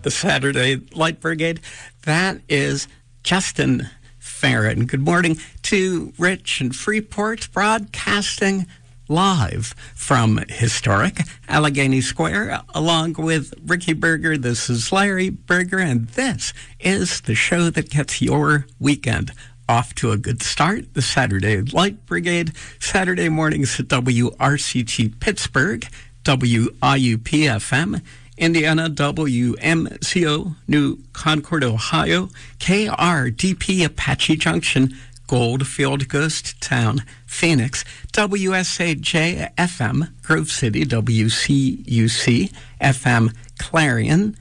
the Saturday Light Brigade. That is Justin Farron. Good morning to Rich in Freeport, broadcasting live from historic Allegheny Square, along with Ricky Berger. This is Larry Berger, and this is the show that gets your weekend off to a good start. The Saturday Light Brigade, Saturday mornings at WRCT Pittsburgh, WIUP-FM, Indiana, WMCO, New Concord, Ohio, KRDP, Apache Junction, Goldfield, Ghost Town, Phoenix, WSAJ-FM, Grove City, WCUC-FM, Clarion,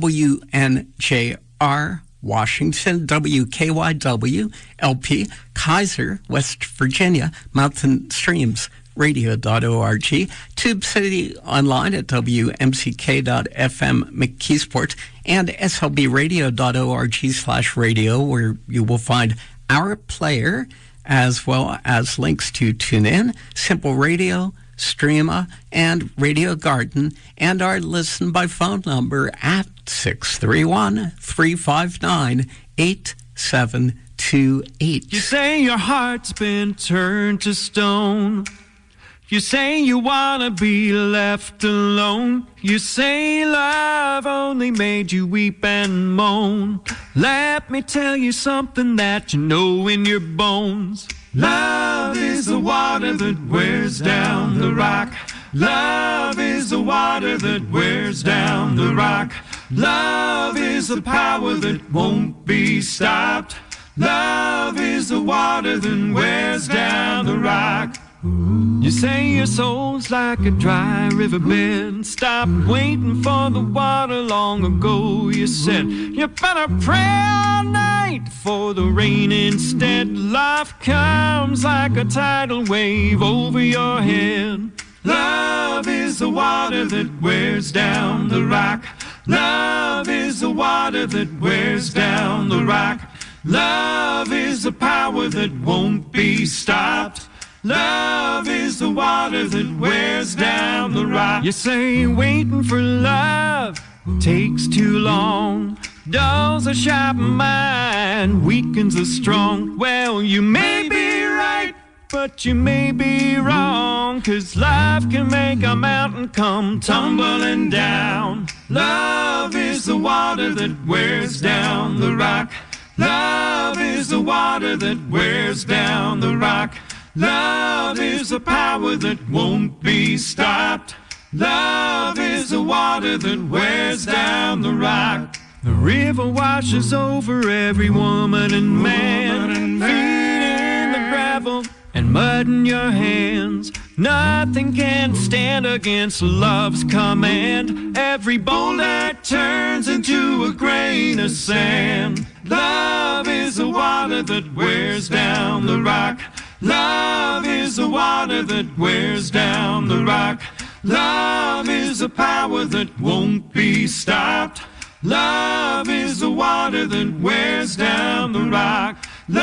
WNJR, Washington, WKYW-LP, Kaiser, West Virginia, Mountain Streams, radio.org, Tube City online at WMCK.FM McKeesport, and SLBradio.org/radio, where you will find our player as well as links to TuneIn, Simple Radio, Streama, and Radio Garden, and our listen by phone number at 631-359-8728. You say your heart's been turned to stone. You say you wanna be left alone. You say love only made you weep and moan. Let me tell you something that you know in your bones. Love is the water that wears down the rock. Love is the water that wears down the rock. Love is the power that won't be stopped. Love is the water that wears down the rock. You say your soul's like a dry riverbed. Stop waiting for the water long ago. You said you better pray all night for the rain instead. Love comes like a tidal wave over your head. Love is the water that wears down the rock. Love is the water that wears down the rock. Love is the power that won't be stopped. Love is the water that wears down the rock. You say waiting for love takes too long. Dulls a sharp mind, weakens a strong. Well, you may be right, but you may be wrong, 'cause love can make a mountain come tumbling down. Love is the water that wears down the rock. Love is the water that wears down the rock. Love is the power that won't be stopped. Love is the water that wears down the rock. The river washes over every woman and man, feet in the gravel and mud in your hands. Nothing can stand against love's command. Every boulder turns into a grain of sand. Love is the water that wears down the rock. Love is the water that wears down the rock. Love is the power that won't be stopped. Love is the water that wears down the rock.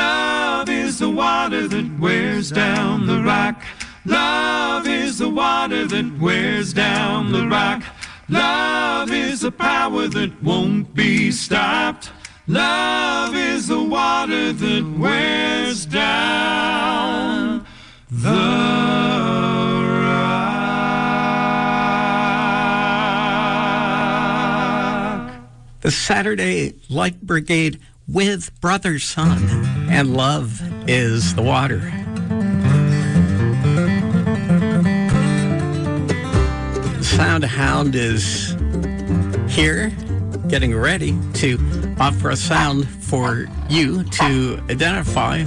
Love is the water that wears down the rock. Love is the water that wears down the rock. Love is the power that won't be stopped. Love is the water that wears down the rock. The Saturday Light Brigade with Brother Sun, and Love is the Water. The Sound Hound is here, getting ready to offer a sound for you to identify.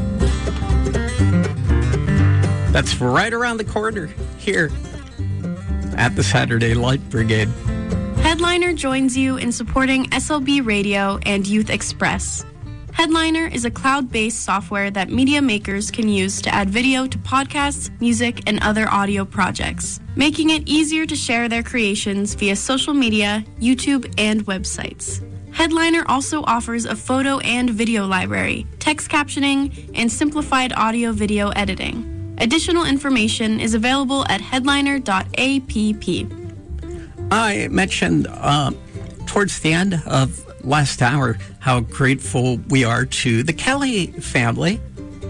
That's right around the corner here at the Saturday Light Brigade. Headliner joins you in supporting SLB Radio and Youth Express. Headliner is a cloud-based software that media makers can use to add video to podcasts, music, and other audio projects, making it easier to share their creations via social media, YouTube, and websites. Headliner also offers a photo and video library, text captioning, and simplified audio-video editing. Additional information is available at headliner.app. I mentioned towards the end of last hour how grateful we are to the Kelly family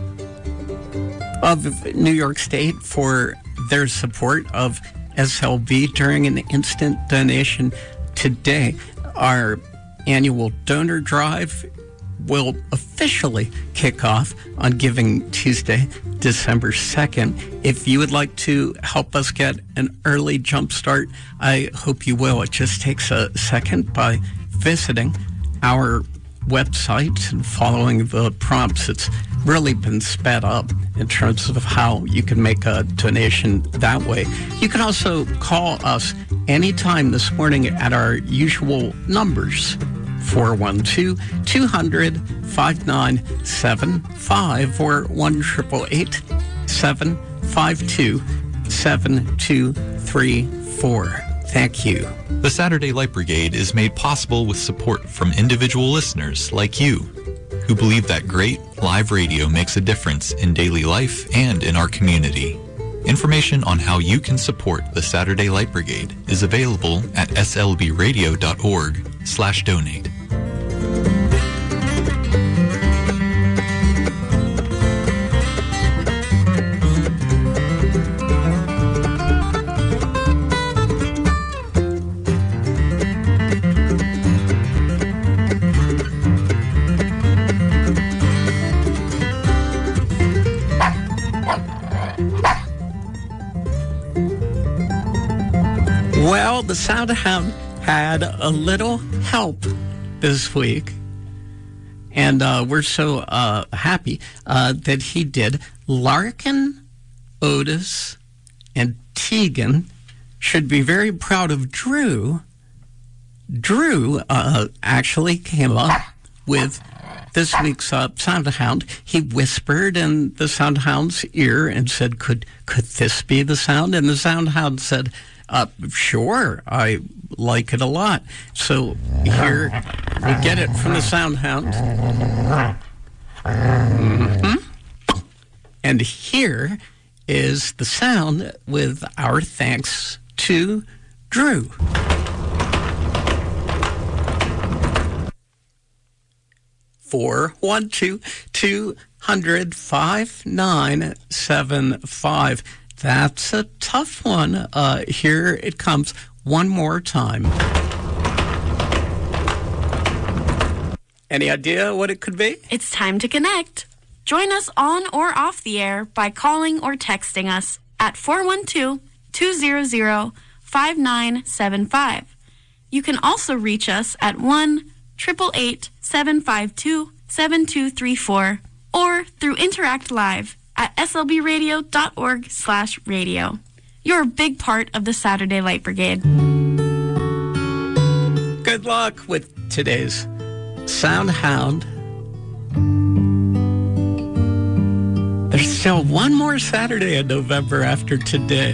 of New York State for their support of SLB during an instant donation today. Our annual donor drive will officially kick off on Giving Tuesday, December 2nd. If you would like to help us get an early jump start, I hope you will. It just takes a second by visiting our website and following the prompts. It's really been sped up in terms of how you can make a donation that way. You can also call us anytime this morning at our usual numbers, 412-200-5975 or 1-888-752-7234. Thank you. The Saturday Light Brigade is made possible with support from individual listeners like you, who believe that great live radio makes a difference in daily life and in our community. Information on how you can support the Saturday Light Brigade is available at slbradio.org/donate. Well, the Sound Hound had a little help this week, and we're so happy that he did. Larkin, Otis, and Tegan should be very proud of Drew. Drew actually came up with this week's Sound Hound. He whispered in the Sound Hound's ear and said, could this be the sound? And the Sound Hound said, sure, I like it a lot. So here we get it from the Sound Hound. Mm-hmm. And here is the sound with our thanks to Drew. Four, 1-200-5975. That's a tough one. Here it comes one more time. Any idea what it could be? It's time to connect. Join us on or off the air by calling or texting us at 412-200-5975. You can also reach us at 1-888-752-7234 or through Interact Live at slbradio.org/radio. You're a big part of the Saturday Light Brigade. Good luck with today's Sound Hound. There's still one more Saturday in November after today.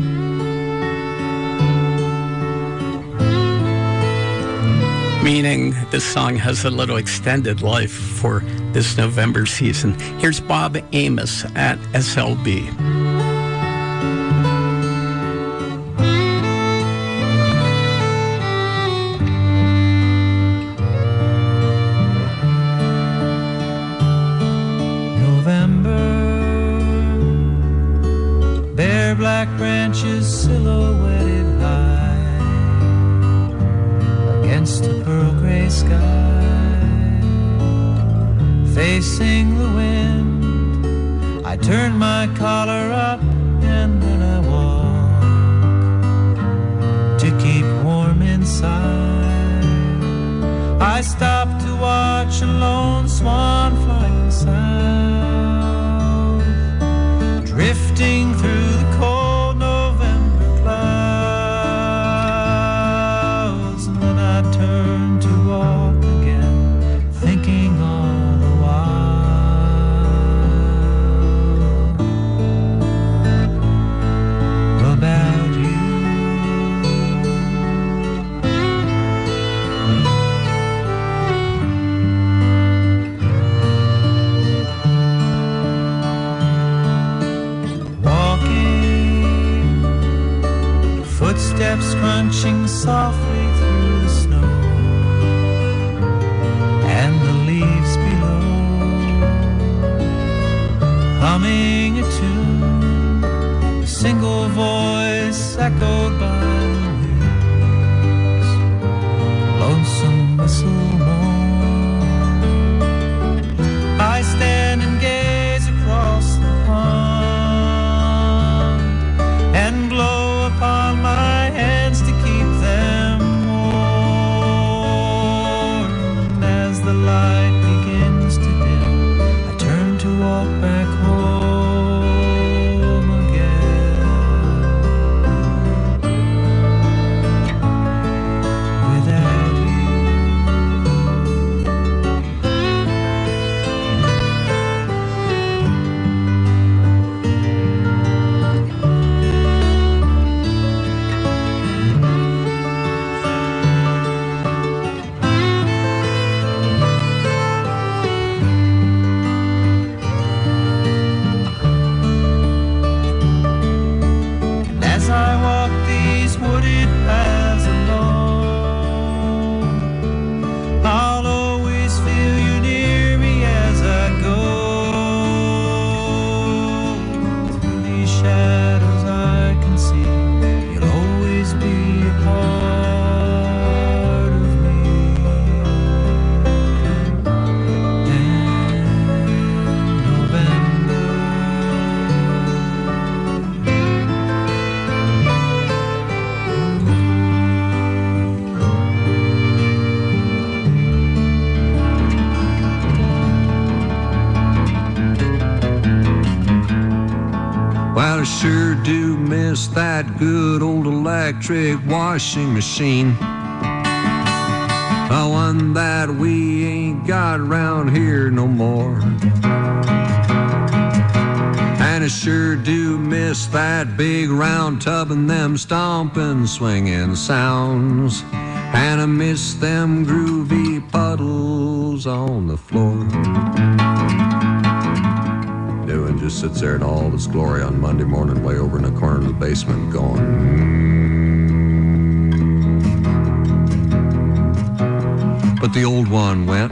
Meaning this song has a little extended life for this November season. Here's Bob Amos at SLB. November, bare black branches silhouetted high against a pearl gray sky. Facing the wind, I turn my collar up and then I walk to keep warm inside. I stop to watch a lone swan flying south, drifting through the cold November clouds, and then I turn to walk again, thinking all the while about you. Walking, footsteps crunching softly through the snow, sure do miss that good old electric washing machine. One that we ain't got around here no more. And I sure do miss that big round tub and them stomping, swinging sounds. And I miss them groovy puddles on the floor. Doing just sits there in all of its glory on Monday morning, way over in the corner of the basement going, But the old one went,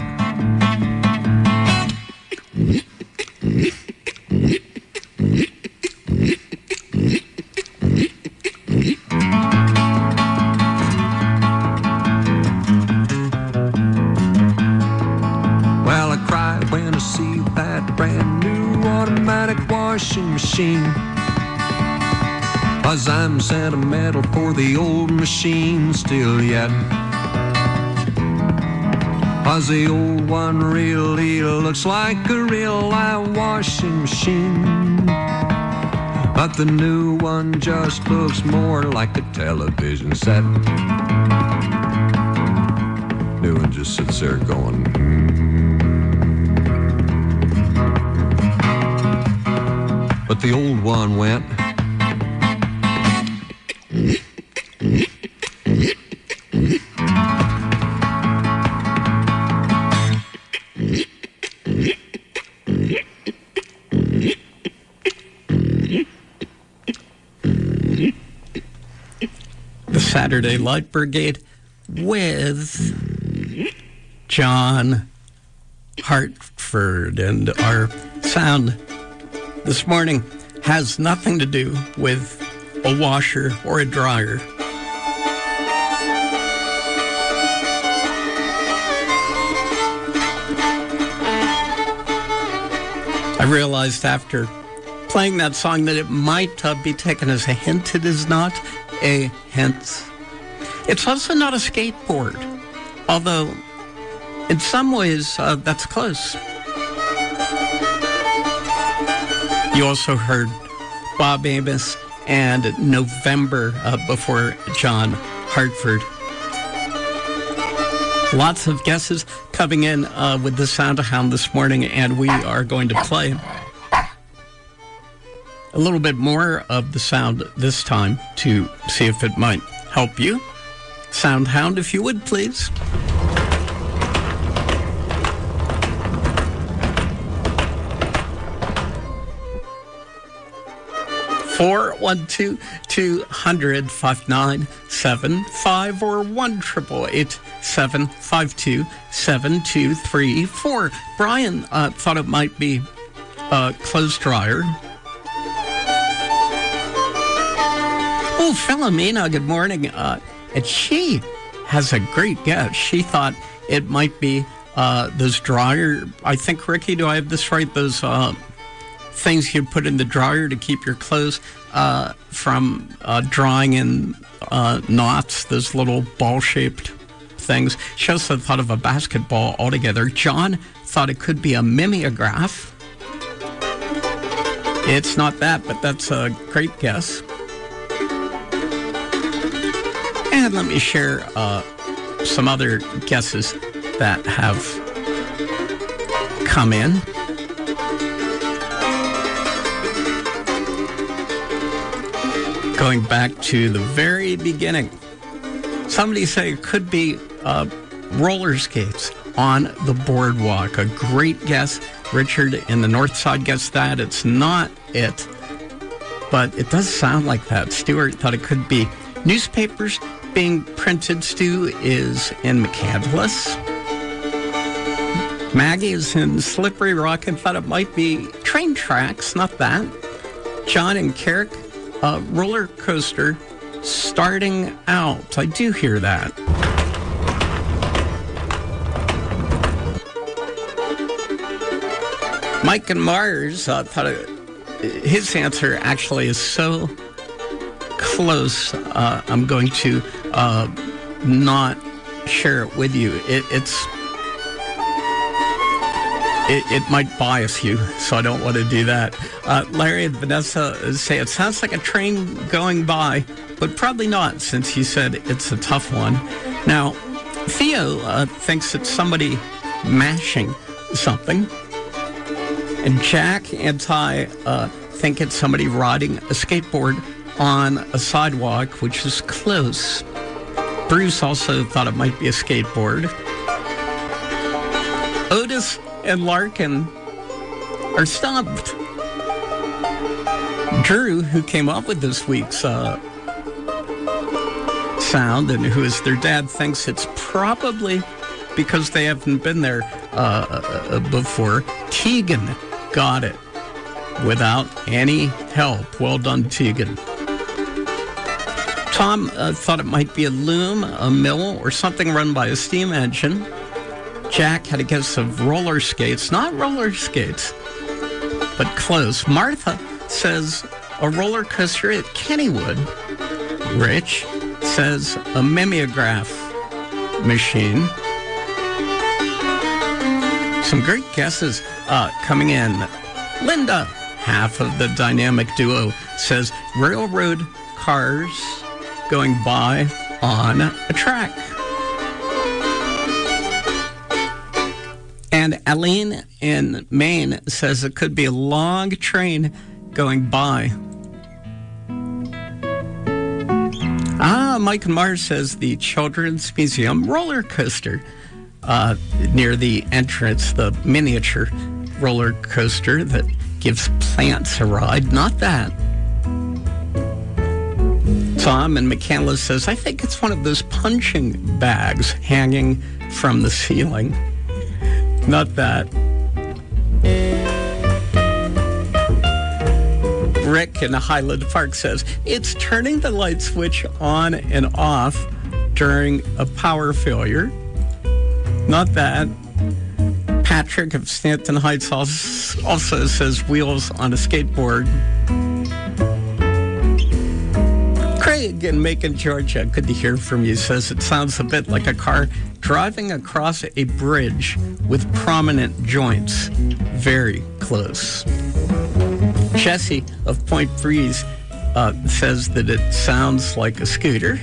well, I cry when I see that brand new automatic washing machine. 'Cause I'm sentimental for the old machine still yet. 'Cause the old one really looks like a real live washing machine. But the new one just looks more like a television set. New one just sits there going, But the old one went, Saturday Light Brigade with John Hartford. And our sound this morning has nothing to do with a washer or a dryer. I realized after playing that song that it might be taken as a hint. It is not a hint. It's also not a skateboard, although in some ways that's close. You also heard Bob Amos and November before John Hartford. Lots of guesses coming in with the Sound Hound this morning, and we are going to play a little bit more of the sound this time to see if it might help you. Sound Hound, if you would, please. Four 1-200-5975 or 1-888-752-7234. Brian thought it might be a clothes dryer. Oh, Philomena, good morning. And she has a great guess. She thought it might be those dryer, I think, Ricky, do I have this right? Those things you put in the dryer to keep your clothes from drying in knots, those little ball-shaped things. She also thought of a basketball altogether. John thought it could be a mimeograph. It's not that, but that's a great guess. And let me share some other guesses that have come in. Going back to the very beginning, somebody said it could be roller skates on the boardwalk. A great guess. Richard in the north side guessed that. It's not it, but it does sound like that. Stuart thought it could be newspapers being printed. Stu is in McCandless. Maggie is in Slippery Rock and thought it might be train tracks. Not that. John and Carrick, roller coaster starting out. I do hear that. Mike and Mars thought his answer actually is so close. I'm going to not share it with you. it might bias you, so I don't want to do that. Larry and Vanessa say it sounds like a train going by, but probably not, since you said it's a tough one. Now, Theo thinks it's somebody mashing something, and Jack and Ty think it's somebody riding a skateboard on a sidewalk, which is close. Bruce also thought it might be a skateboard. Otis and Larkin are stumped. Drew, who came up with this week's sound and who is their dad, thinks it's probably because they haven't been there before. Tegan got it without any help. Well done, Tegan. Tom thought it might be a loom, a mill, or something run by a steam engine. Jack had a guess of roller skates. Not roller skates, but close. Martha says a roller coaster at Kennywood. Rich says a mimeograph machine. Some great guesses coming in. Linda, half of the dynamic duo, says railroad cars going by on a track. And Aline in Maine says it could be a long train going by. Mike and Mars says the Children's Museum roller coaster near the entrance, the miniature roller coaster that gives plants a ride. Not that. Tom in McCandless says, I think it's one of those punching bags hanging from the ceiling. Not that. Rick in Highland Park says, it's turning the light switch on and off during a power failure. Not that. Patrick of Stanton Heights also says wheels on a skateboard. Craig in Macon, Georgia, good to hear from you, says it sounds a bit like a car driving across a bridge with prominent joints. Very close. Jesse of Point Breeze says that it sounds like a scooter.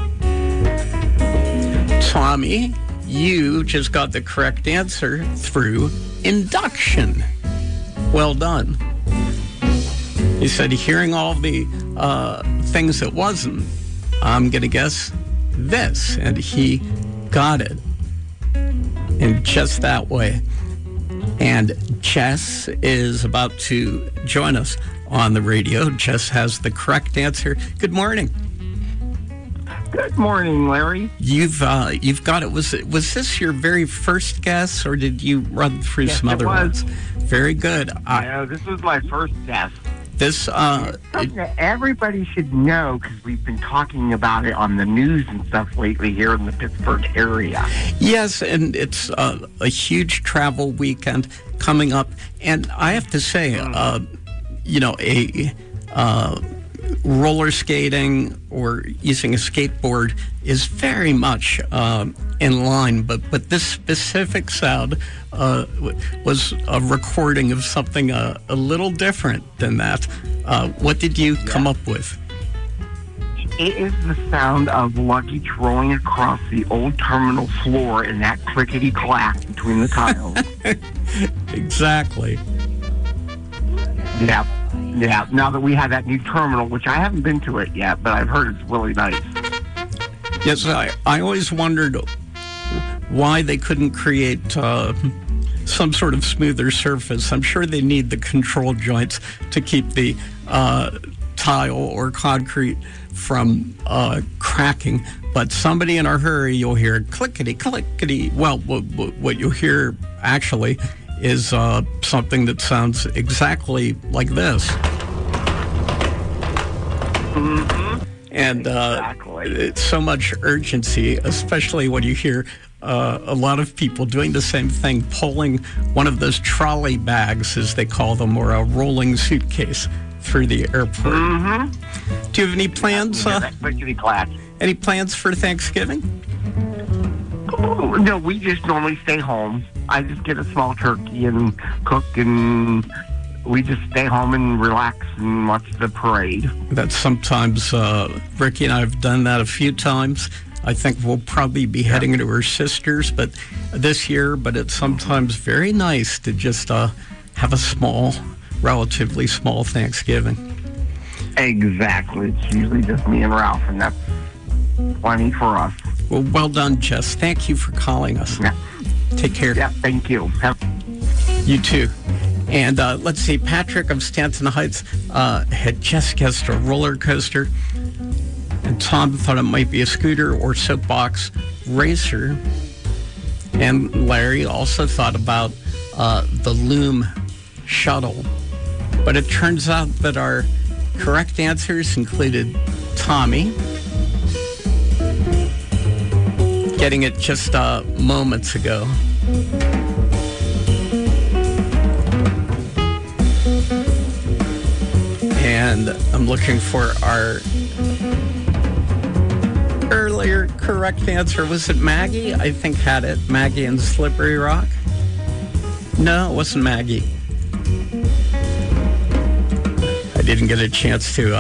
Tommy, you just got the correct answer through induction. Well done. He said, hearing all the things it wasn't, I'm going to guess this. And he got it in just that way. And Jess is about to join us on the radio. Jess has the correct answer. Good morning. Good morning, Larry. You've got it. Was this your very first guess, or did you run through some other ones? Very good. Yeah, this was my first guess. This everybody should know, because we've been talking about it on the news and stuff lately here in the Pittsburgh area. Yes, and it's a huge travel weekend coming up. And I have to say, roller skating or using a skateboard is very much in line, but this specific sound was a recording of something a little different than that. What did you come up with? It is the sound of luggage rolling across the old terminal floor in that clickety-clack between the tiles. Exactly. Yeah. Yeah, now that we have that new terminal, which I haven't been to it yet, but I've heard it's really nice. Yes, I always wondered why they couldn't create some sort of smoother surface. I'm sure they need the control joints to keep the tile or concrete from cracking. But somebody in a hurry, you'll hear clickety, clickety. Well, what you'll hear actually is something that sounds exactly like this. Mm-hmm. And exactly. It's so much urgency, especially when you hear a lot of people doing the same thing, pulling one of those trolley bags, as they call them, or a rolling suitcase through the airport. Mm-hmm. Do you have any plans? Any plans for Thanksgiving? No, we just normally stay home. I just get a small turkey and cook, and we just stay home and relax and watch the parade. That's sometimes, Ricky and I have done that a few times. I think we'll probably be heading to her sister's this year, but it's sometimes very nice to just have a relatively small Thanksgiving. Exactly. It's usually just me and Ralph, and that's plenty for us. Well done, Jess. Thank you for calling us. Yeah. Take care. Yeah, thank you. You too. And let's see, Patrick of Stanton Heights had just guessed a roller coaster. And Tom thought it might be a scooter or soapbox racer. And Larry also thought about the Loom shuttle. But it turns out that our correct answers included Tommy getting it just moments ago. And I'm looking for our earlier correct answer. Was it Maggie? I think had it. Maggie and Slippery Rock? No, it wasn't Maggie. I didn't get a chance to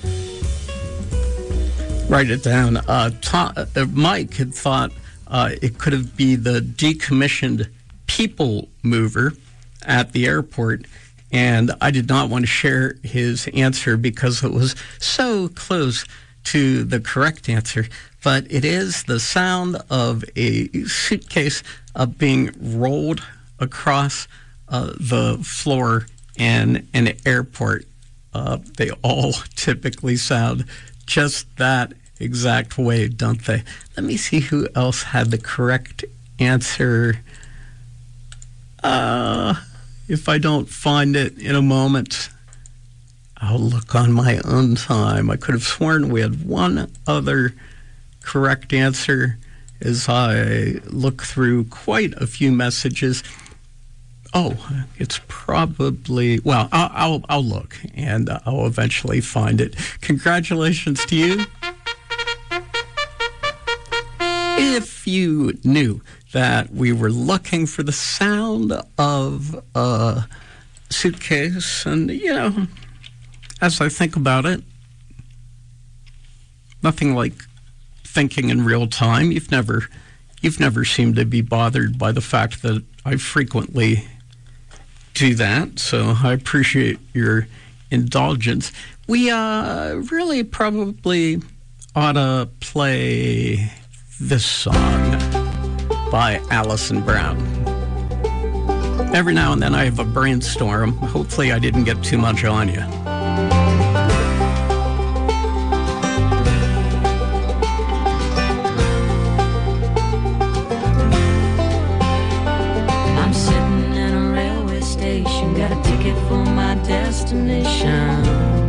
write it down. Mike had thought it could have been the decommissioned people mover at the airport, and I did not want to share his answer because it was so close to the correct answer. But it is the sound of a suitcase being rolled across the floor in an airport. They all typically sound just that exact way, don't they? Let me see who else had the correct answer. If I don't find it in a moment, I'll look on my own time. I could have sworn we had one other correct answer as I look through quite a few messages. Oh, it's probably, well, I'll look, and I'll eventually find it. Congratulations to you. If you knew that we were looking for the sound of a suitcase, and, you know, as I think about it, nothing like thinking in real time. You've never seemed to be bothered by the fact that I frequently do that, so I appreciate your indulgence. We really probably ought to play this song by Alison Brown. Every now and then I have a brainstorm. Hopefully I didn't get too much on you. I'm sitting in a railway station, got a ticket for my destination.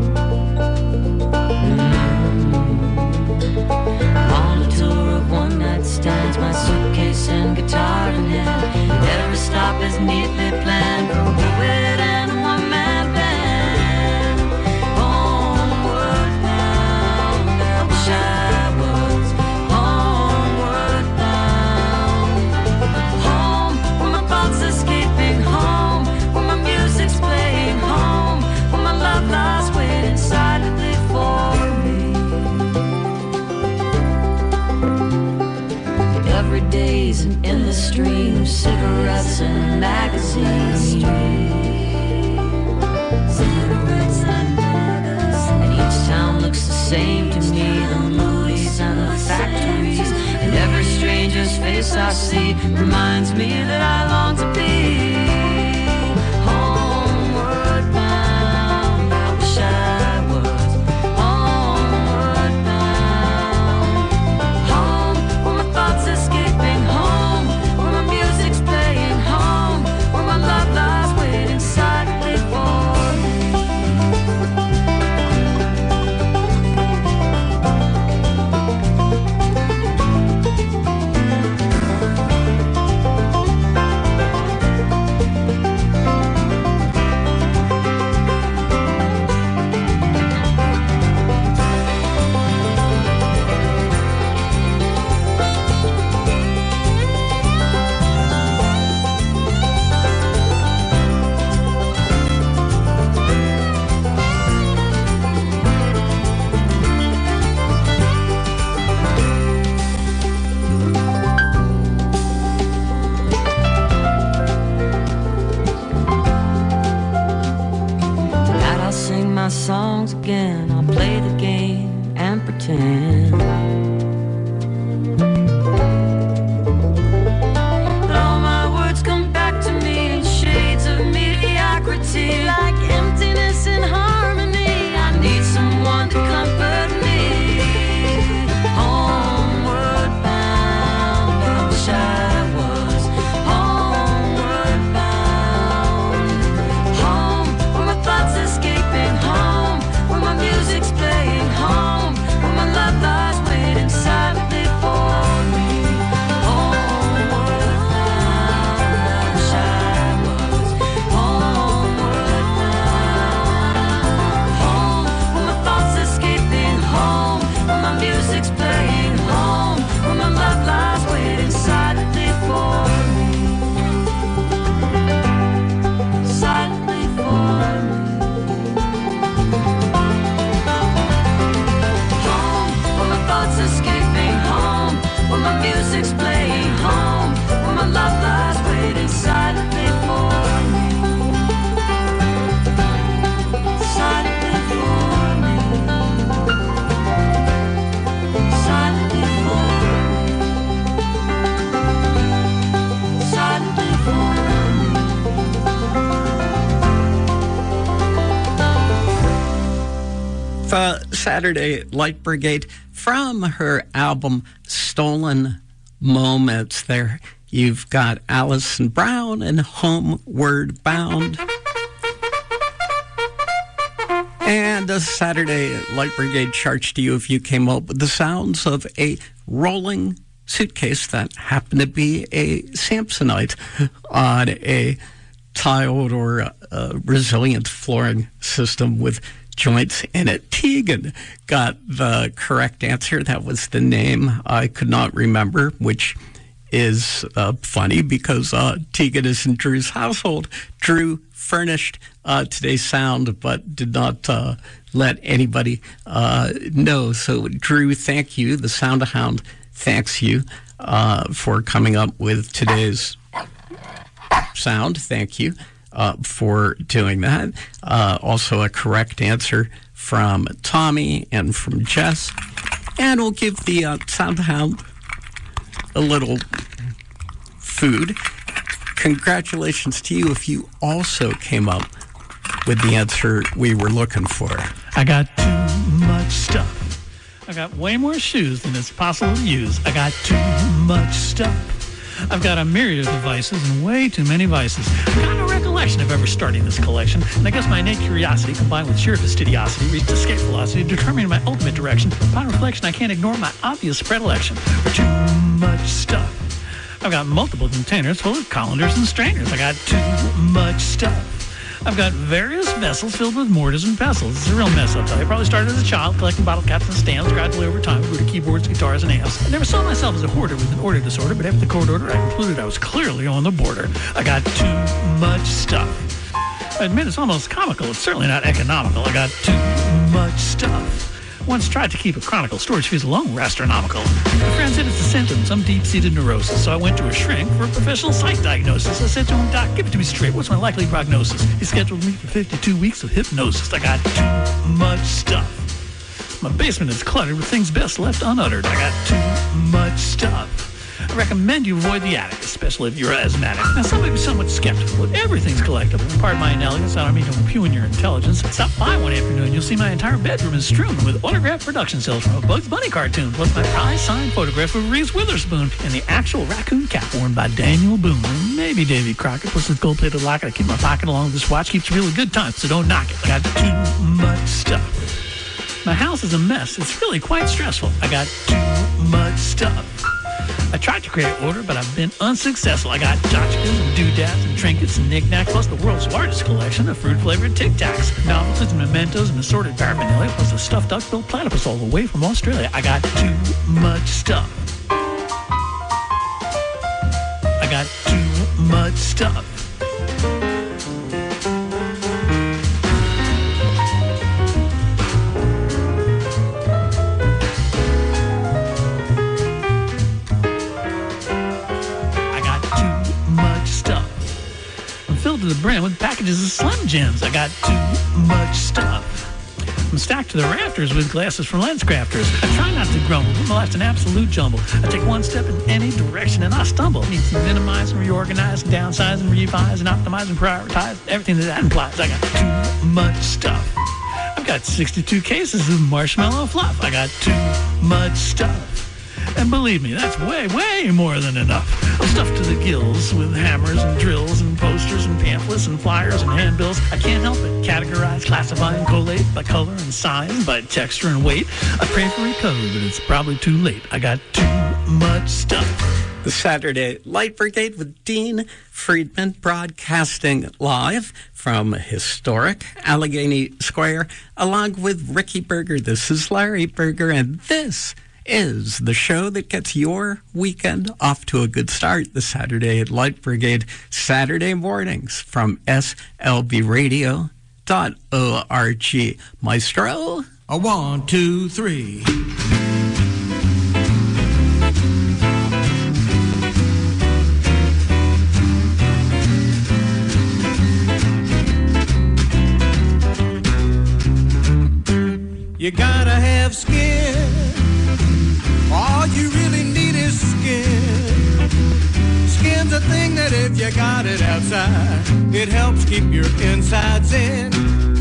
On a tour of one-night stands, my suitcase and guitar in hand. Every stop is neatly planned for a poet and a one-man band. Homeward bound, I wish I was homeward bound. Home, where my thoughts escaping, home, where my music's playing, home, where my love lies waiting silently for me. Every day's an endless stream of cigarettes and magazines. And each town looks the same to me, the movies and the factories. And every stranger's face I see reminds me that I long to be homeward bound. I wish I was homeward bound. Home, where my thoughts escaping, home, where my music's playing, home, where my love lies waiting silently for me. songs again. I'll play the game and pretend that all my words come back to me in shades of mediocrity, like emptiness in harmony. I need someone to comfort me. Homeward bound, I wish I was homeward bound. Home, where my thoughts escaping. Home, where my music's playing. Home, where my love lies waiting silently for me. Homeward bound, I wish I was homeward bound. Home, where my thoughts escaping. Home, where my music's playing. Home, where my love lies waiting silently for me. Silently for me. Home, where my thoughts escaping. Home, where my music's playing. Home, where my love lies waiting silently for me. Silently for me. Silently for me. Silently for me. The Saturday Light Brigade from her album Stolen Moments. There you've got Alison Brown and Homeward Bound. And the Saturday Light Brigade charge to you if you came up with the sounds of a rolling suitcase that happened to be a Samsonite on a tiled or resilient flooring system with joints in it. Tegan got the correct answer. That was the name I could not remember, which is funny because Tegan is in Drew's household. Drew furnished today's sound but did not let anybody know. So Drew, thank you. The Sound Hound thanks you for coming up with today's sound. Thank you for doing that. Also a correct answer from Tommy and from Jess. And we'll give the Sound Hound a little food. Congratulations to you if you also came up with the answer we were looking for. I got too much stuff. I got way more shoes than it's possible to use. I got too much stuff. I've got a myriad of devices and way too many vices. I've got no recollection of ever starting this collection, and I guess my innate curiosity combined with sheer fastidiosity reached escape velocity, determining my ultimate direction. Upon reflection, I can't ignore my obvious predilection for too much stuff. I've got multiple containers full of colanders and strainers. I got too much stuff. I've got various vessels filled with mortars and pestles. It's a real mess, I'll tell you. I probably started as a child collecting bottle caps and stamps. Gradually over time, grew to keyboards, guitars, and amps. I never saw myself as a hoarder with an order disorder, but after the court order, I concluded I was clearly on the border. I got too much stuff. I admit it's almost comical. It's certainly not economical. I got too much stuff. Once tried to keep a chronicle. Storage fees alone were astronomical. My friend said it's a symptom, some deep-seated neurosis. So I went to a shrink for a professional psych diagnosis. I said to him, "Doc, give it to me straight. What's my likely prognosis?" He scheduled me for 52 weeks of hypnosis. I got too much stuff. My basement is cluttered with things best left unuttered. I got too much stuff. I recommend you avoid the attic, especially if you're asthmatic. Now, some may be somewhat skeptical, but everything's collectible. Pardon my inelegance, I don't mean to impugn your intelligence. Stop by one afternoon, you'll see my entire bedroom is strewn with autographed production cells from a Bugs Bunny cartoon, plus my prize-signed photograph of Reese Witherspoon and the actual raccoon cap worn by Daniel Boone, or maybe Davy Crockett, plus this gold-plated locket I keep in my pocket along with this watch. Keeps you really good time, so don't knock it. I got too much stuff. My house is a mess. It's really quite stressful. I got too much stuff. I tried to create order, but I've been unsuccessful. I got tchotchkes and doodads and trinkets and knickknacks, plus the world's largest collection of fruit-flavored Tic Tacs, novelties and mementos and assorted paraphernalia, plus a stuffed duck-billed platypus all the way from Australia. I got too much stuff. I got too much stuff. To the brim with packages of Slim Jims. I got too much stuff. I'm stacked to the rafters with glasses from lens crafters. I try not to grumble, but my life's an absolute jumble. I take one step in any direction and I stumble. I need to minimize and reorganize and downsize and revise and optimize and prioritize everything that implies. I got too much stuff. I've got 62 cases of marshmallow fluff. I got too much stuff. And believe me, that's way, way more than enough. I'm stuffed to the gills with hammers and drills and posters and pamphlets and flyers and handbills. I can't help it. Categorize, classify, and collate by color and size, by texture and weight. I pray for recovery, but it's probably too late. I got too much stuff. The Saturday Light Brigade with Dean Friedman, broadcasting live from historic Allegheny Square, along with Ricky Berger. This is Larry Berger, and this is the show that gets your weekend off to a good start. The Saturday Light Brigade, Saturday mornings from slbradio.org. Maestro? A 1, 2, 3. You gotta have skin. All you really need is skin. Skin's a thing that if you got it outside, it helps keep your insides in.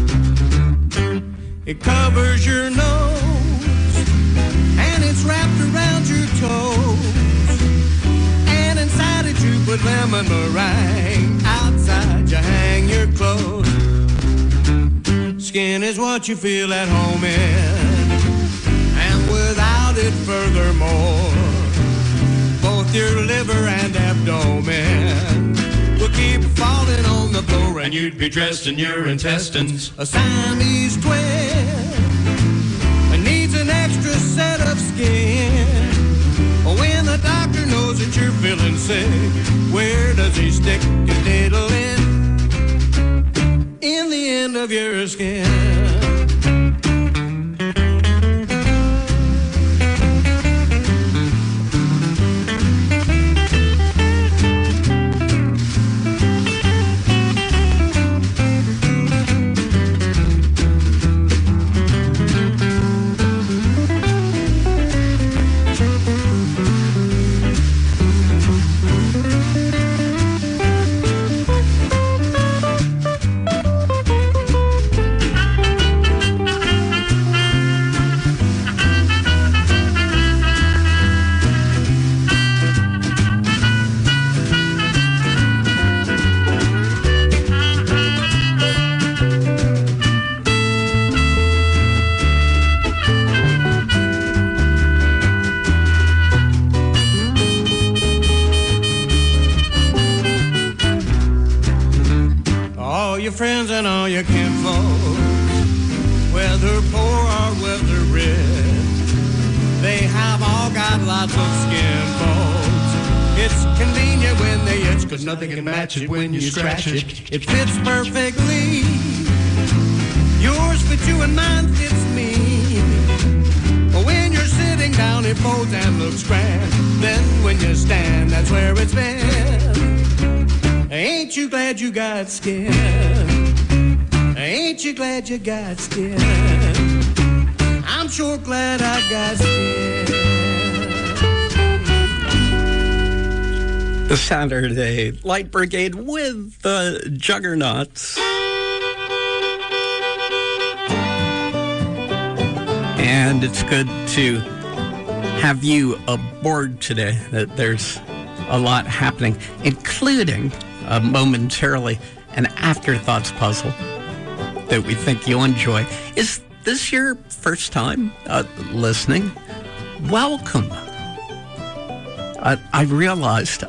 It covers your nose, and it's wrapped around your toes. And inside it you put lemon meringue. Outside you hang your clothes. Skin is what you feel at home in. Without it, furthermore, both your liver and abdomen will keep falling on the floor, and you'd be dressed in your intestines. A Siamese twin needs an extra set of skin. When the doctor knows that you're feeling sick, where does he stick his needle in? In the end of your skin. Friends and all your kinfolk, whether poor or whether rich, they have all got lots of skin folks. It's convenient when they itch, 'cause nothing can match it when you scratch it. It fits perfectly. Yours fits you and mine fits me. But when you're sitting down, it folds and looks grand. Then when you stand, that's where it's been. Ain't you glad you got skin? Ain't you glad you got skin? I'm sure glad I got skin. The Saturday Light Brigade with the Juggernauts. And it's good to have you aboard today. That there's a lot happening, including momentarily an afterthoughts puzzle that we think you'll enjoy. Is this your first time listening? Welcome. I realized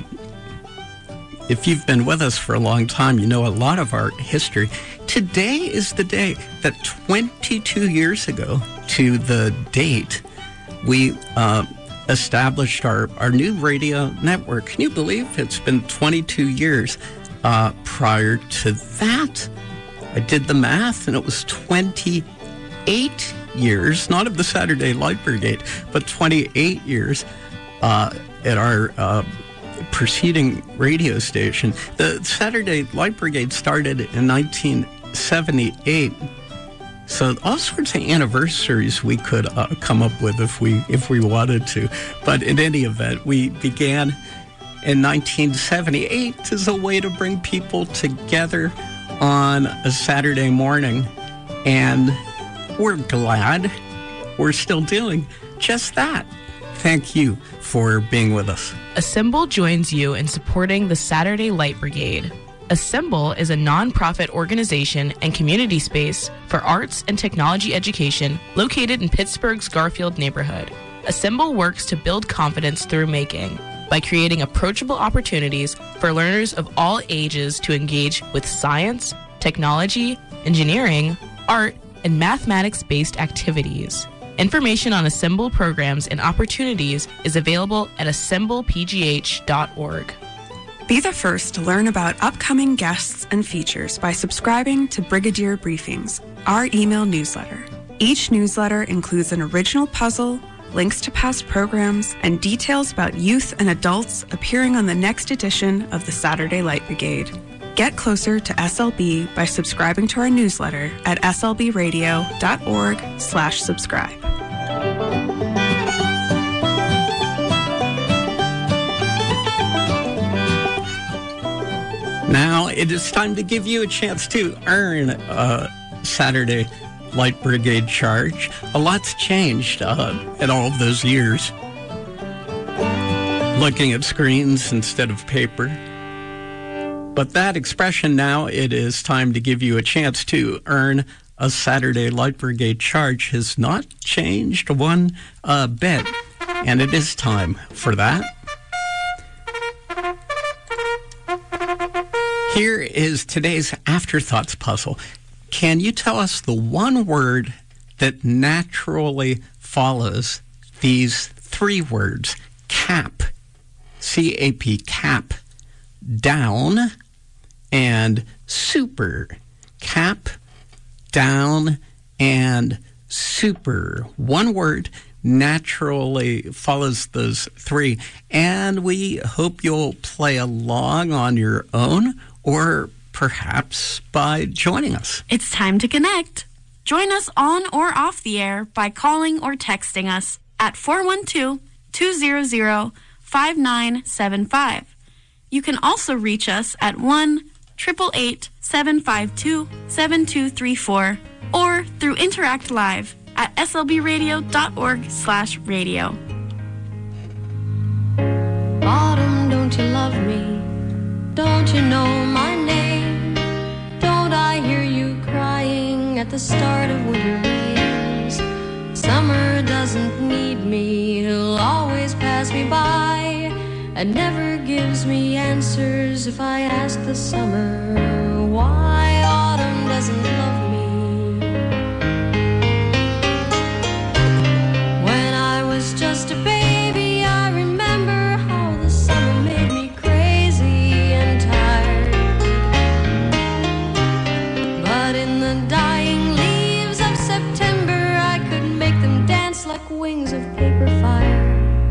if you've been with us for a long time, you know a lot of our history. Today is the day that 22 years ago to the date, we established our new radio network. Can you believe it's been 22 years? Prior to that, I did the math, and it was 28 years, not of the Saturday Light Brigade, but 28 years at our preceding radio station. The Saturday Light Brigade started in 1978 So all sorts of anniversaries we could come up with if we wanted to. But in any event, we began in 1978 as a way to bring people together on a Saturday morning. And we're glad we're still doing just that. Thank you for being with us. Assemble joins you in supporting the Saturday Light Brigade. Assemble is a nonprofit organization and community space for arts and technology education located in Pittsburgh's Garfield neighborhood. Assemble works to build confidence through making by creating approachable opportunities for learners of all ages to engage with science, technology, engineering, art, and mathematics-based activities. Information on Assemble programs and opportunities is available at assemblepgh.org. Be the first to learn about upcoming guests and features by subscribing to Brigadier Briefings, our email newsletter. Each newsletter includes an original puzzle, links to past programs, and details about youth and adults appearing on the next edition of the Saturday Light Brigade. Get closer to SLB by subscribing to our newsletter at slbradio.org/subscribe. Now it is time to give you a chance to earn a Saturday Light Brigade charge. A lot's changed in all of those years. Looking at screens instead of paper. But that expression now, it is time to give you a chance to earn a Saturday Light Brigade charge, has not changed one bit. And it is time for that. Here is today's Afterthoughts puzzle. Can you tell us the one word that naturally follows these three words? Cap, C-A-P, cap, down, and super. Cap, down, and super. One word naturally follows those three. And we hope you'll play along on your own, or perhaps by joining us. It's time to connect. Join us on or off the air by calling or texting us at 412-200-5975. You can also reach us at 1-888-752-7234 or through Interact Live at slbradio.org/radio. Autumn, don't you love me? Don't you know my name? Don't I hear you crying at the start of winter rains? Summer doesn't need me, he'll always pass me by, and never gives me answers if I ask the summer why autumn doesn't love me. When I was just a baby, I remember how the summer made me crazy and tired. But in the dying leaves of September, I could make them dance like wings of paper fire.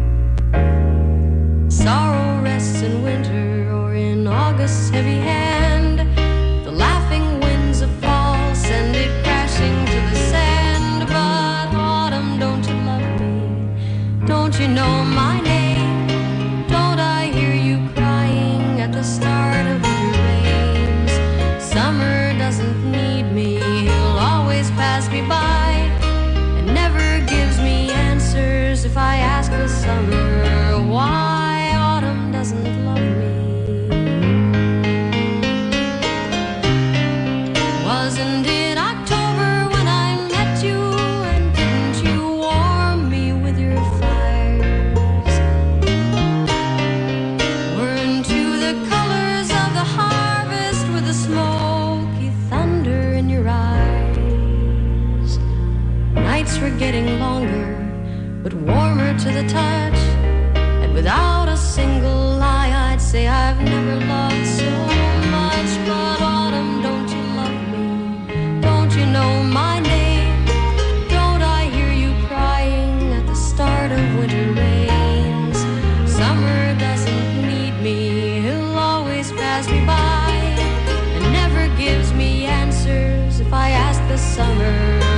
Sorrow rests in winter or in August's heavy hand. The laughing winds of fall send it crashing to the sand. But autumn, don't you love me? Don't you know my name? Don't I hear you crying at the start of winter rains? Summer doesn't need me, he'll always pass me by, and never gives me answers if I ask the summer why autumn doesn't love me. Wasn't it October when I met you, and didn't you warm me with your fires? Weren't you the colors of the harvest with the smoky thunder in your eyes? Nights were getting longer, but warmer to the touch, and without a single lie I'd say I've never loved so much. But autumn, don't you love me? Don't you know my name? Don't I hear you crying at the start of winter rains? Summer doesn't need me, he'll always pass me by, and never gives me answers if I ask the summer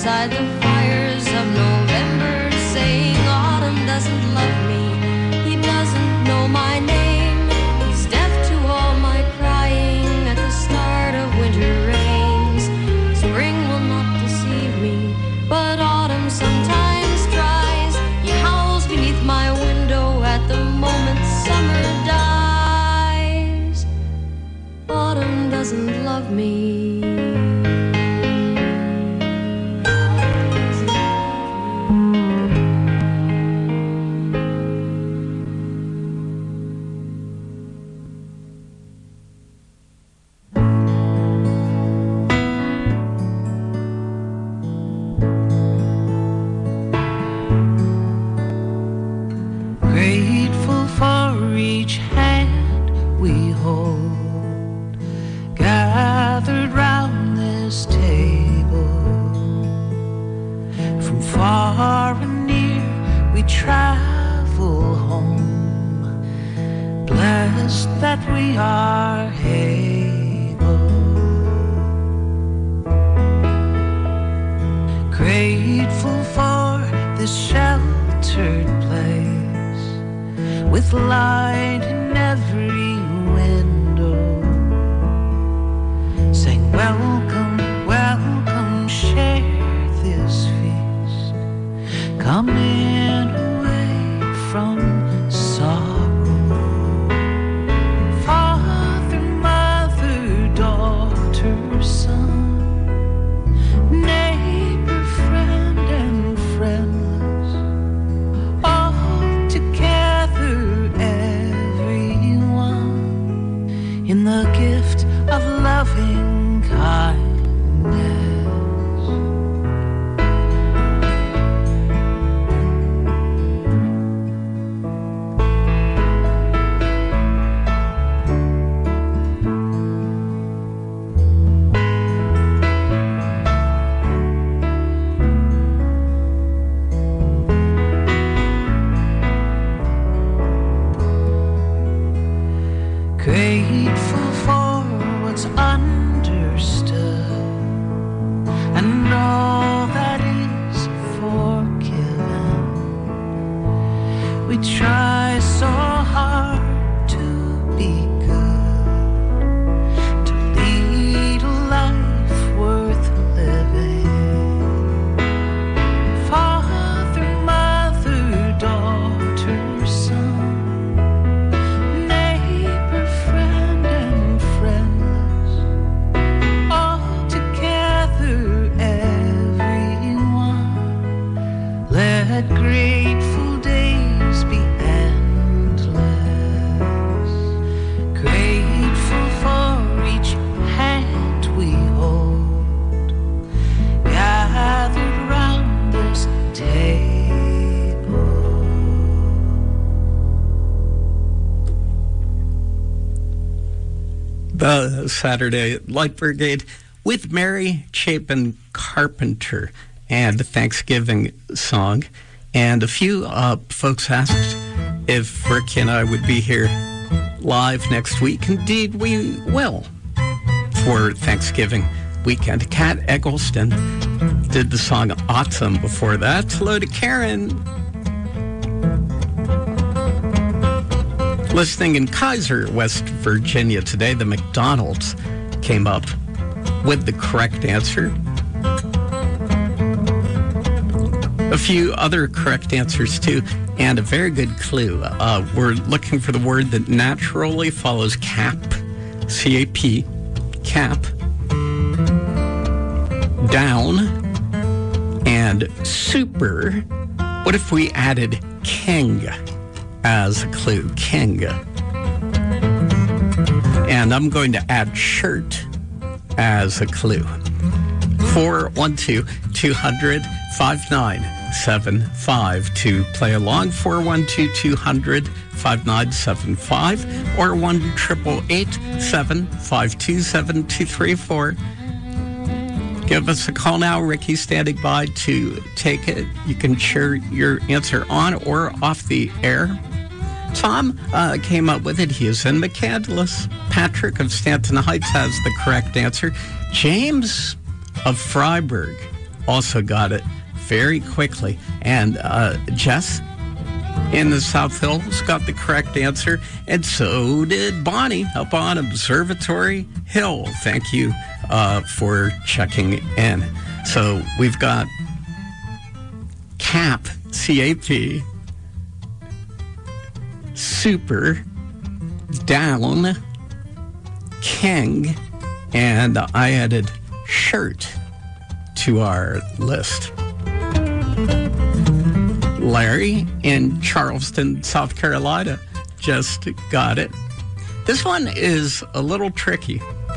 beside the fires of November, saying autumn doesn't love me. He doesn't know my name. He's deaf to all my crying at the start of winter rains. Spring will not deceive me, but autumn sometimes tries. He howls beneath my window at the moment summer dies. Autumn doesn't love me. Grateful for each hand we hold, gathered round this table. From far and near we travel home, blessed that we are able. Grateful for this sheltered place, with light in every window, saying welcome, welcome, share this feast. Come in away from sorrow. Father, mother, daughter, son, neighbor, friend, and friendless, all together, everyone, in the gift of loving kindness. Grateful for what's understood and all that is forgiven. We try so hard to be good, to lead a life worth living. Father, mother, daughter, son, neighbor, friend, and friendless, all together, everyone. Let grateful days be endless. Grateful for each hand we hold, gathered round this table. The Saturday Light Brigade with Mary Chapin Carpenter and the Thanksgiving song. And a few folks asked if Ricky and I would be here live next week. Indeed, we will for Thanksgiving weekend. Kat Eggleston did the song Autumn before that. Hello to Karen. Listening in Kaiser, West Virginia today, the McDonald's came up with the correct answer. A few other correct answers, too, and a very good clue. We're looking for the word that naturally follows cap, C-A-P, cap, down, and super. What if we added king as a clue? King. And I'm going to add shirt as a clue. 412-200-5975 to play along. 412-200-5975 or 1-888-752-7234. Give us a call now. Ricky's standing by to take it. You can share your answer on or off the air. Tom came up with it. He is in McCandless. Patrick of Stanton Heights has the correct answer. James of Freiburg also got it very quickly. And Jess in the South Hills got the correct answer, and so did Bonnie up on Observatory Hill. Thank you for checking in. So we've got CAP, C-A-P, Super, Down, King, and I added Shirt to our list. Larry in Charleston, South Carolina just got it. This one is a little tricky.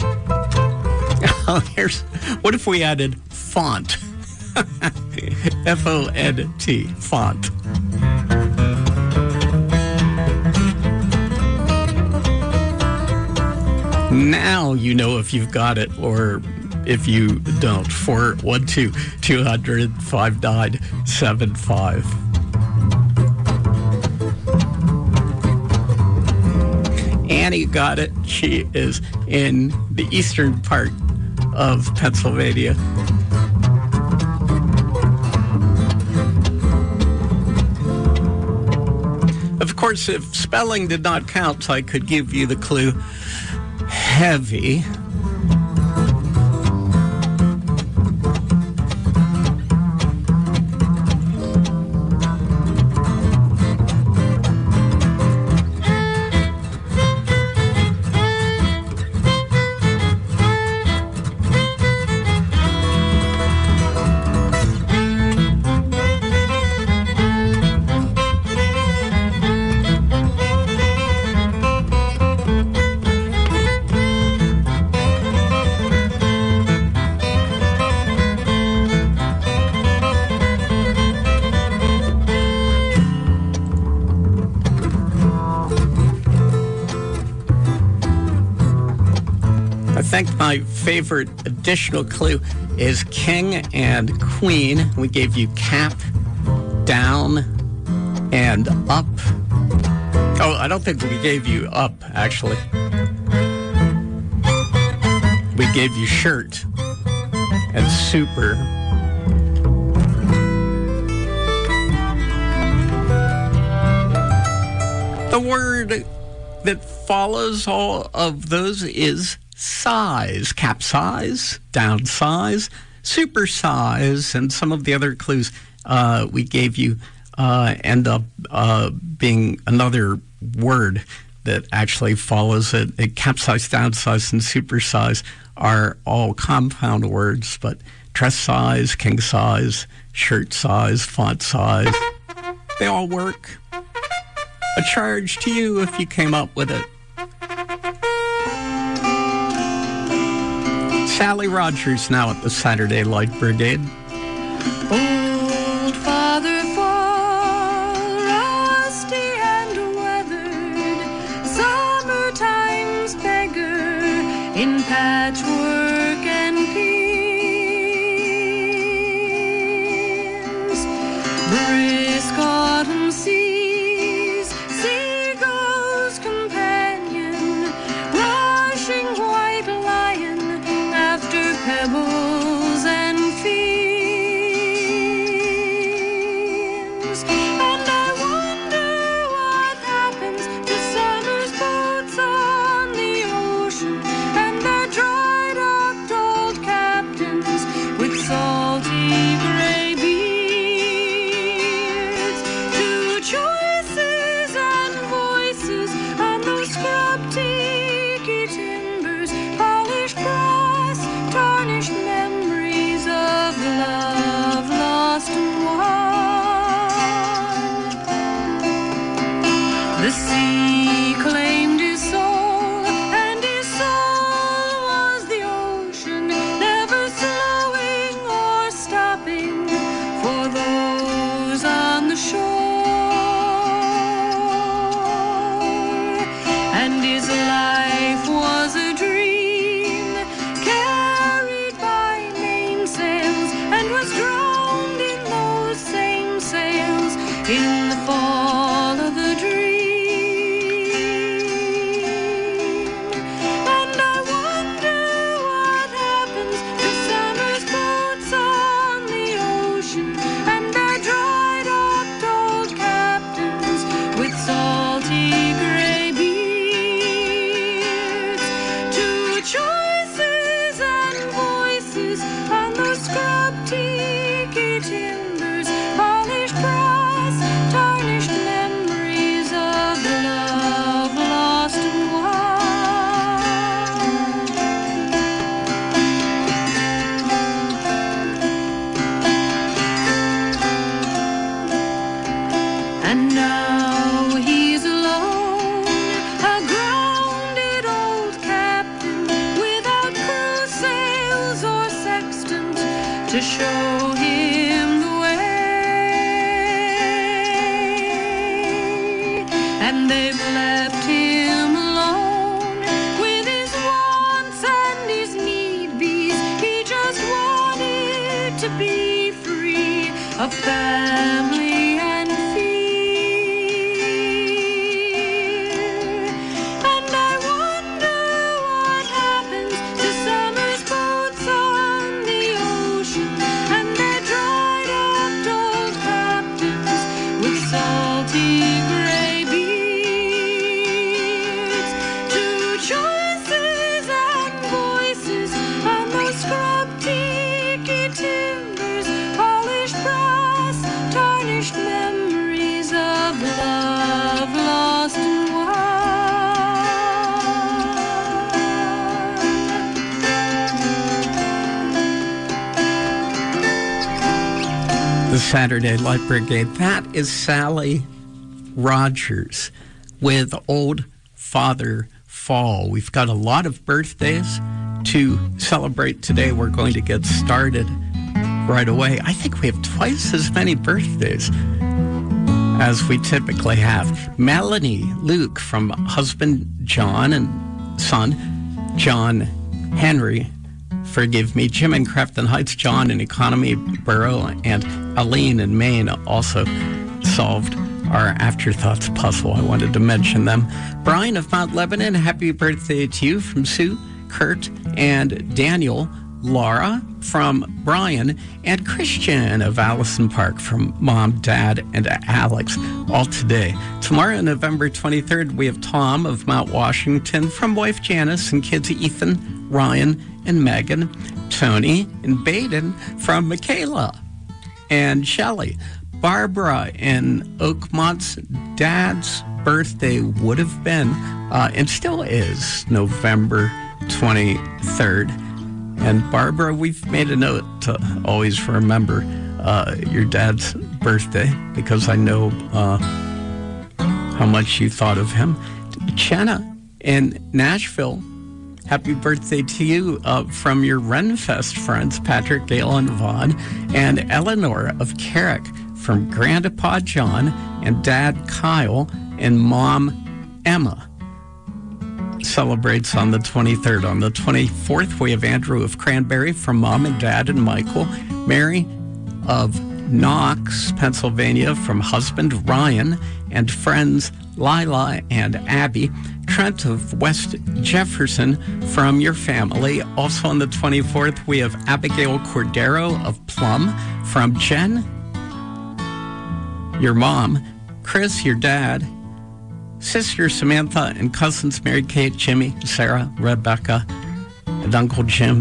What if we added font? F-O-N-T, font. Now you know if you've got it or if you don't. 412-200-5975. Annie got it. She is in the eastern part of Pennsylvania. Of course, if spelling did not count, I could give you the clue heavy. I think my favorite additional clue is King and Queen. We gave you Cap, Down, and Up. Oh, I don't think we gave you Up, actually. We gave you Shirt and Super. The word that follows all of those is size. Capsize, downsize, supersize, and some of the other clues we gave you end up being another word that actually follows it. Capsize, downsize, and supersize are all compound words, but dress size, king size, shirt size, font size, they all work. A charge to you if you came up with it. Sally Rogers now at the Saturday Light Brigade. Old Father Fall, rusty and weathered, summertime's beggar in patchwork and pins. Brisk autumn seas, seagull's companion, rushing white lion after pebbles and fiends. And I wonder what happens to summer's boats on the ocean and their dried up old captains with salty gray beards. Two choices and voices on those scrub tiki timbers, polished brass, tarnished memories of love lost and won. The sea claimed his soul, and his soul was the ocean, never slowing or stopping for those on the shore. And his life was a dream carried by mainsails, and was drowned in those same sails in the fall of the dream. And I wonder what happens to summer's boats on the of family and fear. And I wonder what happens to summer's boats on the ocean and their dried up old captains with salty gray beards. Two choices and voices on those scrub tiki timbers, polished brass, tarnished memories of love lost and won. The Saturday Light Brigade. That is Sally Rogers with Old Father Fall. We've got a lot of birthdays to celebrate today. We're going to get started right away. I think we have twice as many birthdays as we typically have. Melanie Luke from husband John and son John Henry. Forgive me. Jim in Crafton Heights, John in Economy Borough, and Aline in Maine also solved our Afterthoughts puzzle. I wanted to mention them. Brian of Mount Lebanon, happy birthday to you from Sue, Kurt, and Daniel. Laura from Brian, and Christian of Allison Park from Mom, Dad, and Alex, all today. Tomorrow, November 23rd, we have Tom of Mount Washington from wife Janice and kids Ethan, Ryan, and Megan. Tony and Baden from Michaela and Shelley. Barbara in Oakmont's dad's birthday would have been, and still is, November 23rd. And Barbara, we've made a note to always remember your dad's birthday because I know how much you thought of him. Jenna in Nashville, happy birthday to you from your Renfest friends, Patrick, Gail, and Vaughn, and Eleanor of Carrick from Grandpa John and Dad Kyle and Mom Emma. Celebrates on the 23rd. On the 24th, we have Andrew of Cranberry from Mom and Dad and Michael. Mary of Knox, Pennsylvania from husband Ryan and friends Lila and Abby. Trent of West Jefferson from your family. Also on the 24th, we have Abigail Cordero of Plum from Jen, your mom, Chris, your dad, sister Samantha, and cousins Mary Kate, Jimmy, Sarah, Rebecca, and Uncle Jim,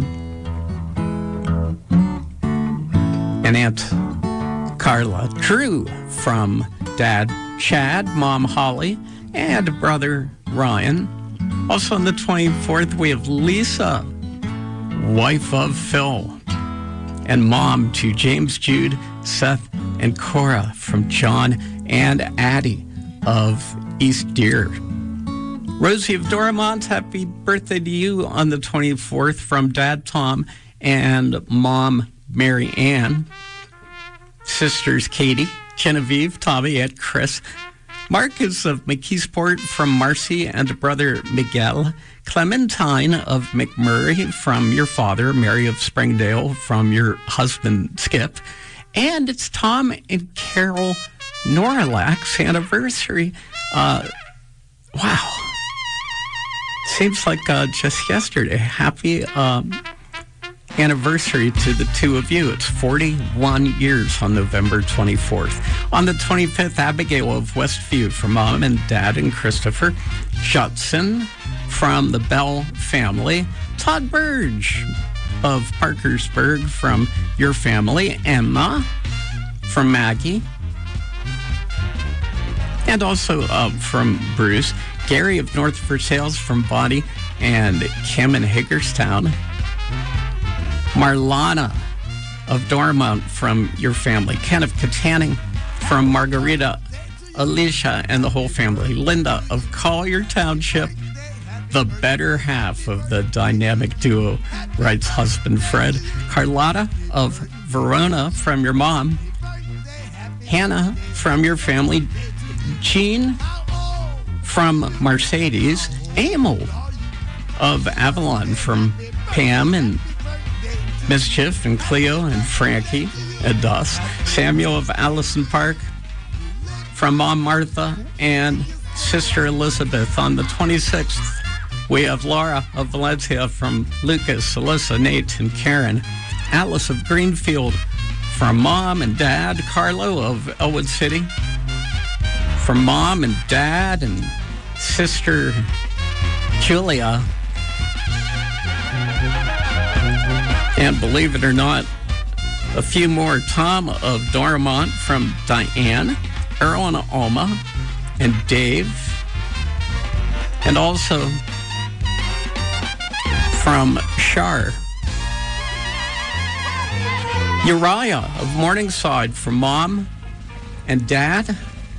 and Aunt Carla. Drew from Dad Chad, Mom Holly, and brother Ryan. Also on the 24th, we have Lisa, wife of Phil, and Mom to James, Jude, Seth, and Cora from John and Addie of East Deer. Rosie of Doramont, happy birthday to you on the 24th from Dad Tom and Mom Mary Ann. Sisters Katie, Genevieve, Tommy, and Chris. Marcus of McKeesport from Marcy and brother Miguel. Clementine of McMurray from your father. Mary of Springdale from your husband Skip. And it's Tom and Carol Norlack's anniversary. Wow. Seems like just yesterday. Happy anniversary to the two of you. It's 41 years on November 24th. On the 25th, Abigail of Westview from Mom and Dad and Christopher. Judson from the Bell family. Todd Burge of Parkersburg from your family. Emma from Maggie. And also from Bruce. Gary of North Versailles from Bonnie and Kim in Hagerstown. Marlana of Dormont from your family. Ken of Katanning from Margarita, Alicia, and the whole family. Linda of Collier Township, the better half of the dynamic duo, writes husband Fred. Carlotta of Verona from your mom. Hannah from your family. Jean from Mercedes. Emil of Avalon from Pam and Mischief and Cleo and Frankie at dusk. Samuel of Allison Park. From Mom Martha and Sister Elizabeth on the 26th. We have Laura of Valencia from Lucas, Alyssa, Nate, and Karen. Alice of Greenfield from Mom and Dad. Carlo of Elwood City. From Mom and Dad and Sister Julia. And believe it or not, a few more. Tom of Doramont from Diane. Earl and Alma. And Dave. And also from Shar. Uriah of Morningside from Mom and Dad.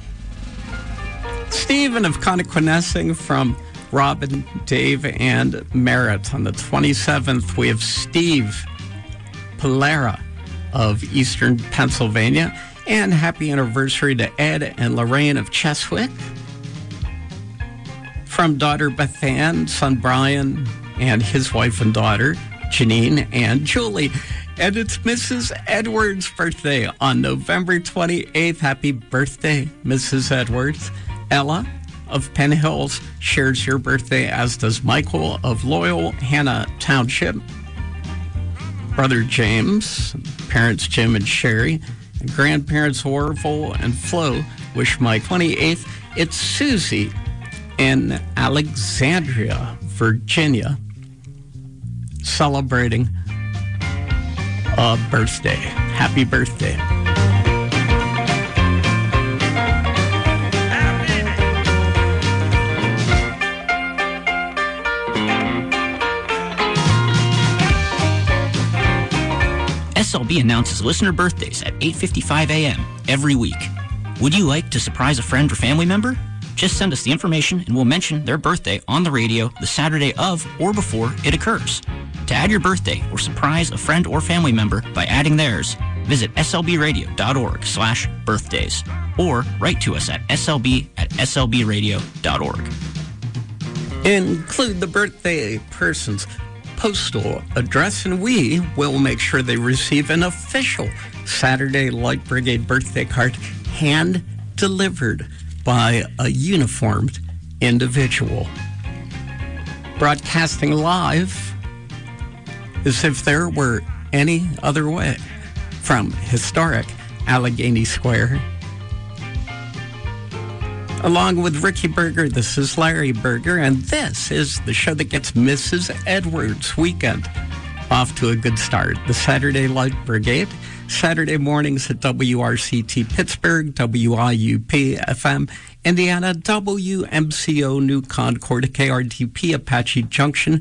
Stephen of Connequenessing from Robin, Dave, and Merritt. On the 27th, we have Steve Polera of Eastern Pennsylvania. And happy anniversary to Ed and Lorraine of Cheswick. From daughter Beth Ann, son Brian, and his wife and daughter, Janine and Julie. And it's Mrs. Edwards' birthday on November 28th. Happy birthday, Mrs. Edwards. Ella of Penn Hills shares your birthday, as does Michael of Loyal Hannah Township. Brother James, parents Jim and Sherry, and grandparents Orville and Flo wish my 28th. It's Susie in Alexandria, Virginia, celebrating a birthday. Happy birthday. SLB announces listener birthdays at 8:55 a.m. every week. Would you like to surprise a friend or family member? Just send us the information and we'll mention their birthday on the radio the Saturday of or before it occurs. To add your birthday or surprise a friend or family member by adding theirs, visit slbradio.org/birthdays or write to us at slb@slbradio.org. Include the birthday person's postal address, and we will make sure they receive an official Saturday Light Brigade birthday card hand-delivered by a uniformed individual. Broadcasting live as if there were any other way from historic Allegheny Square. Along with Ricky Berger, this is Larry Berger, and this is the show that gets Mrs. Edwards' weekend off to a good start. The Saturday Light Brigade, Saturday mornings at WRCT Pittsburgh, WIUP FM Indiana, WMCO New Concord, KRTP Apache Junction,